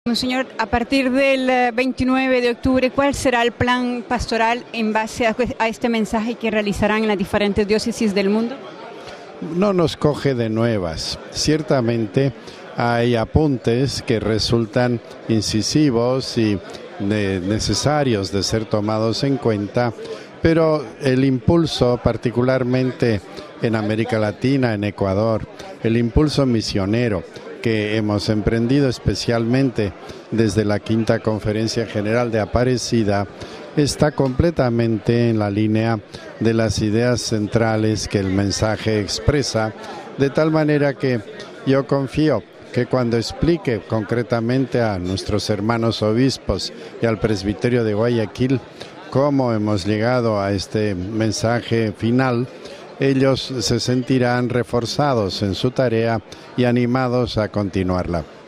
Monseñor, a partir del 29 de octubre, ¿cuál será el plan pastoral en base a este mensaje que realizarán en las diferentes diócesis del mundo? No nos coge de nuevas. Ciertamente hay apuntes que resultan incisivos y necesarios de ser tomados en cuenta, pero el impulso, particularmente en América Latina, en Ecuador, el impulso misionero que hemos emprendido especialmente desde la Quinta Conferencia General de Aparecida, está completamente en la línea de las ideas centrales que el mensaje expresa, de tal manera que yo confío que cuando explique concretamente a nuestros hermanos obispos y al presbiterio de Guayaquil cómo hemos llegado a este mensaje final, ellos se sentirán reforzados en su tarea y animados a continuarla.